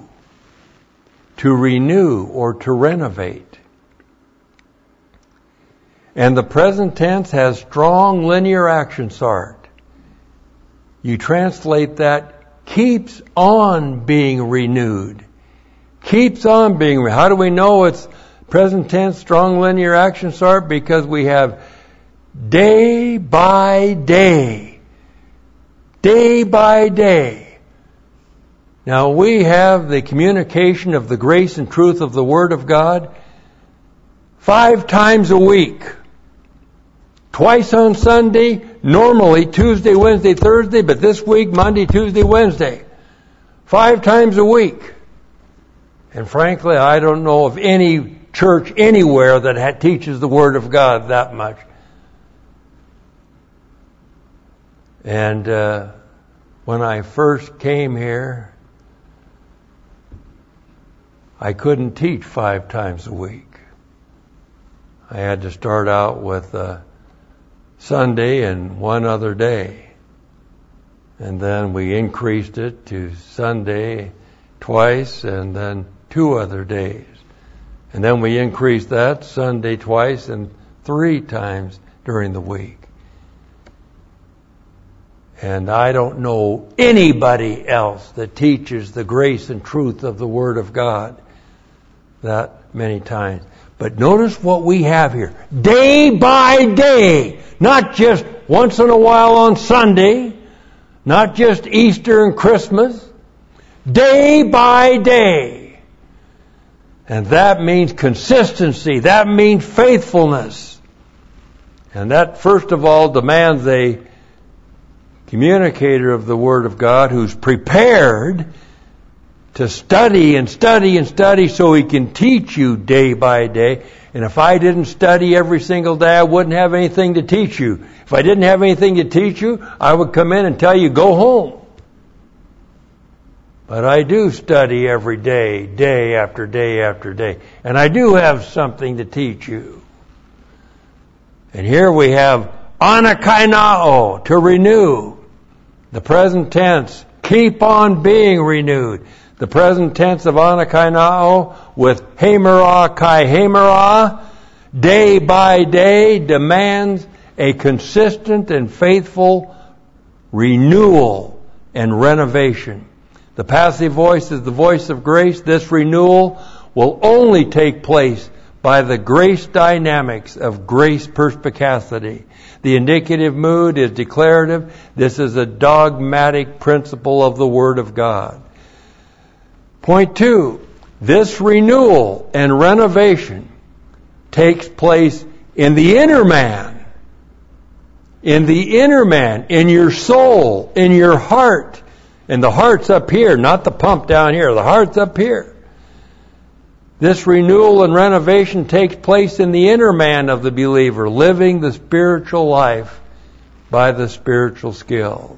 or to renovate. And the present tense has strong linear action start. You translate that, keeps on being renewed. Keeps on being renewed. How do we know it's present tense, strong linear action start? Because we have day by day. Day by day. Now we have the communication of the grace and truth of the Word of God 5 times a week. Twice on Sunday, normally Tuesday, Wednesday, Thursday, but this week, Monday, Tuesday, Wednesday. 5 times a week. And frankly, I don't know of any church anywhere that teaches the Word of God that much. And when I first came here, I couldn't teach 5 times a week. I had to start out with Sunday and one other day. And then we increased it to Sunday twice and then 2 other days. And then we increased that Sunday twice and 3 times during the week. And I don't know anybody else that teaches the grace and truth of the Word of God that many times. But notice what we have here. Day by day. Not just once in a while on Sunday. Not just Easter and Christmas. Day by day. And that means consistency. That means faithfulness. And that, first of all, demands a communicator of the Word of God who's prepared to study and study and study so he can teach you day by day. And if I didn't study every single day, I wouldn't have anything to teach you. If I didn't have anything to teach you, I would come in and tell you, go home. But I do study every day, day after day after day. And I do have something to teach you. And here we have anakainao, to renew. The present tense, keep on being renewed. The present tense of anakainao with hemera kai hemera, day by day, demands a consistent and faithful renewal and renovation. The passive voice is the voice of grace. This renewal will only take place by the grace dynamics of grace perspicacity. The indicative mood is declarative. This is a dogmatic principle of the Word of God. Point 2, this renewal and renovation takes place in the inner man. In the inner man, in your soul, in your heart. And the heart's up here, not the pump down here. The heart's up here. This renewal and renovation takes place in the inner man of the believer, living the spiritual life by the spiritual skill.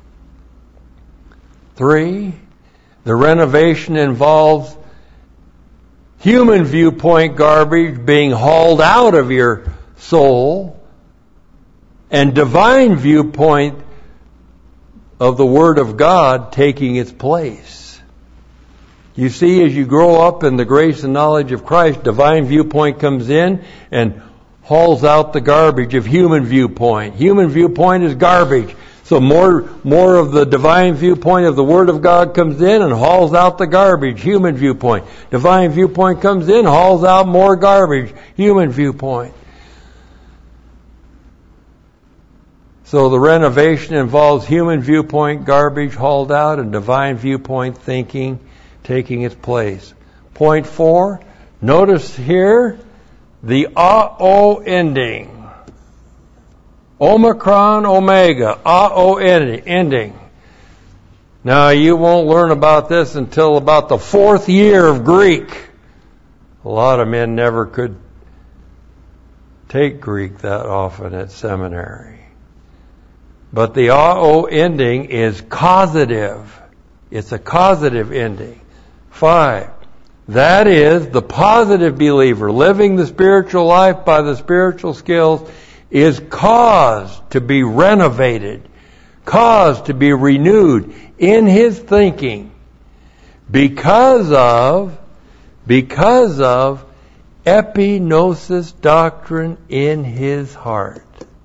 3, the renovation involves human viewpoint garbage being hauled out of your soul and divine viewpoint of the Word of God taking its place. You see, as you grow up in the grace and knowledge of Christ, divine viewpoint comes in and hauls out the garbage of human viewpoint. Human viewpoint is garbage. So more of the divine viewpoint of the Word of God comes in and hauls out the garbage, human viewpoint. Divine viewpoint comes in, hauls out more garbage, human viewpoint. So the renovation involves human viewpoint garbage hauled out and divine viewpoint thinking taking its place. Point 4, notice here the A-O ending. Omicron, Omega, A-O ending. Now you won't learn about this until about the 4th year of Greek. A lot of men never could take Greek that often at seminary. But the A-O ending is causative. It's a causative ending. 5. That is, the positive believer living the spiritual life by the spiritual skills is caused to be renovated, caused to be renewed in his thinking because of epignosis doctrine in his heart.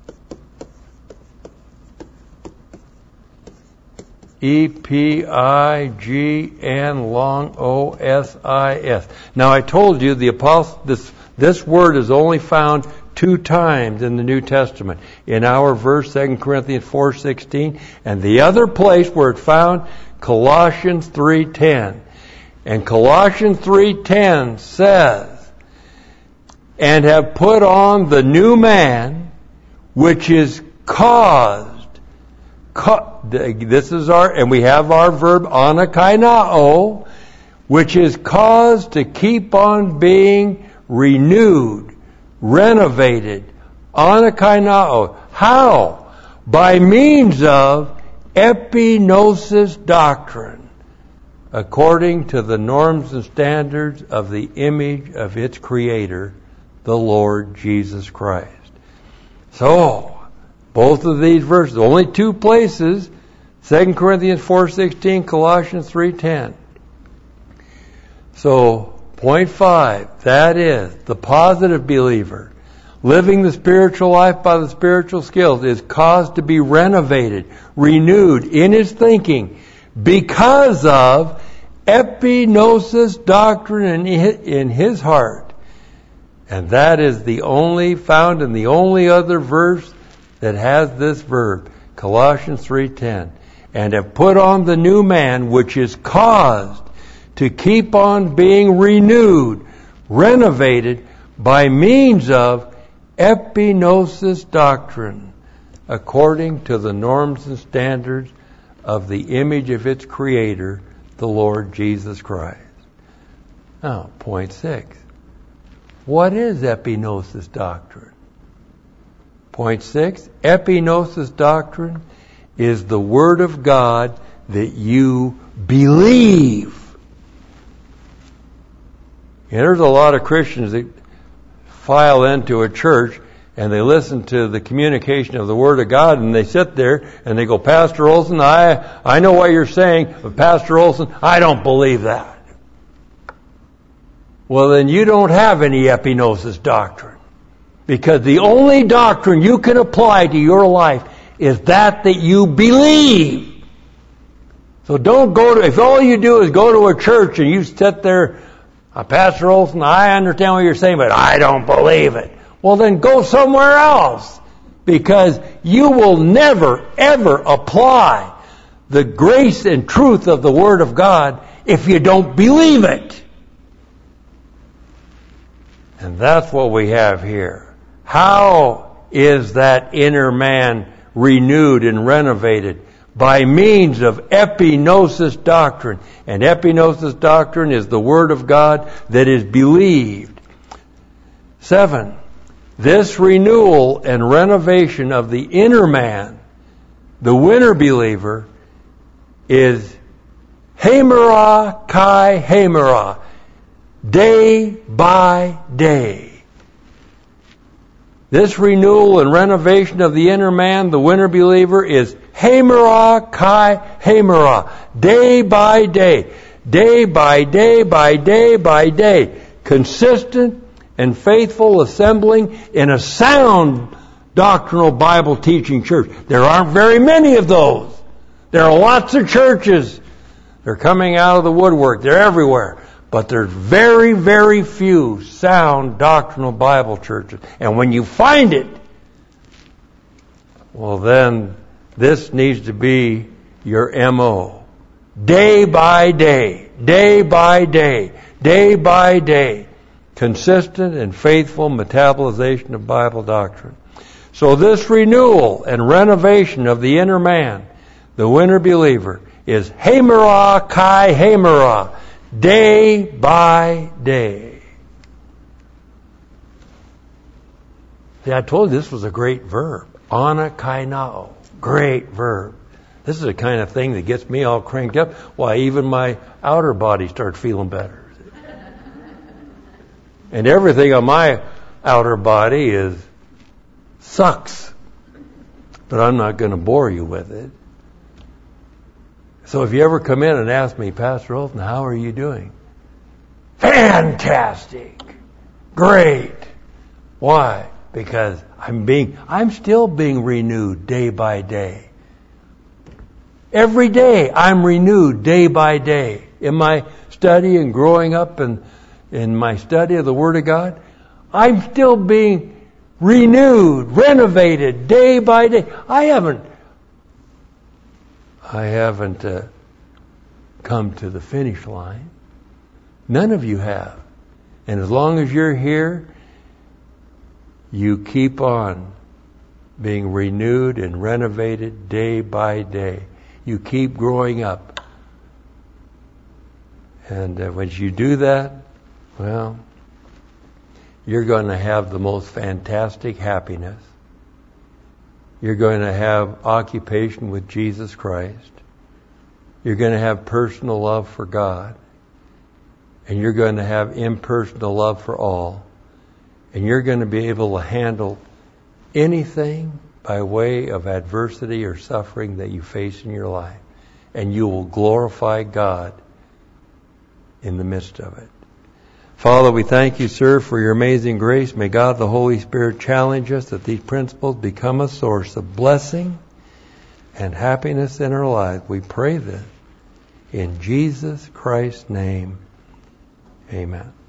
E-P-I-G-N long O-S-I-S. Now I told you the apostle, this word is only found 2 times in the New Testament. In our verse, 2 Corinthians 4:16, and the other place where it's found, Colossians 3:10. And Colossians 3:10 says, and have put on the new man, which is caused. This is and we have our verb anakainao, which is caused to keep on being renewed, renovated. Anakainao. How? By means of epignosis doctrine, according to the norms and standards of the image of its creator, the Lord Jesus Christ. So, both of these verses, only 2 places, 2 Corinthians 4:16, Colossians 3:10. So, point 5, that is, the positive believer, living the spiritual life by the spiritual skills, is caused to be renovated, renewed in his thinking because of epignosis doctrine in his heart. And that is the only found in the only other verse that has this verb, Colossians 3:10, and have put on the new man, which is caused to keep on being renewed, renovated by means of epignosis doctrine, according to the norms and standards of the image of its creator, the Lord Jesus Christ. Now, point 6. What is epignosis doctrine? Point 6, epignosis doctrine is the Word of God that you believe. And there's a lot of Christians that file into a church and they listen to the communication of the Word of God and they sit there and they go, Pastor Olson, I know what you're saying, but Pastor Olson, I don't believe that. Well, then you don't have any epignosis doctrine. Because the only doctrine you can apply to your life is that you believe. So don't go to, if all you do is go to a church and you sit there, Pastor Olson, I understand what you're saying, but I don't believe it. Well, then go somewhere else. Because you will never, ever apply the grace and truth of the Word of God if you don't believe it. And that's what we have here. How is that inner man renewed and renovated? By means of epignosis doctrine. And epignosis doctrine is the Word of God that is believed. 7. This renewal and renovation of the inner man, the winner believer, is hemera kai hemera, day by day. This renewal and renovation of the inner man, the winner believer, is hemera kai hemera, day by day, day by day by day by day, consistent and faithful assembling in a sound doctrinal Bible teaching church. There aren't very many of those. There are lots of churches. They're coming out of the woodwork. They're everywhere. But there's very, very few sound doctrinal Bible churches. And when you find it, well then, this needs to be your M.O. Day by day, day by day, day by day. Consistent and faithful metabolization of Bible doctrine. So this renewal and renovation of the inner man, the inner believer, is Hamera Kai Hamera, day by day. See, I told you this was a great verb. Ana kainao. Great verb. This is the kind of thing that gets me all cranked up. Why, even my outer body starts feeling better. And everything on my outer body sucks. But I'm not going to bore you with it. So if you ever come in and ask me, Pastor Olson, how are you doing? Fantastic. Great. Why? Because I'm still being renewed day by day. Every day I'm renewed day by day. In my study and growing up and in my study of the Word of God, I'm still being renewed, renovated day by day. I haven't come to the finish line. None of you have. And as long as you're here, you keep on being renewed and renovated day by day. You keep growing up. And when you do that, well, you're going to have the most fantastic happiness. You're going to have occupation with Jesus Christ. You're going to have personal love for God. And you're going to have impersonal love for all. And you're going to be able to handle anything by way of adversity or suffering that you face in your life. And you will glorify God in the midst of it. Father, we thank you, sir, for your amazing grace. May God the Holy Spirit challenge us that these principles become a source of blessing and happiness in our lives. We pray this in Jesus Christ's name. Amen.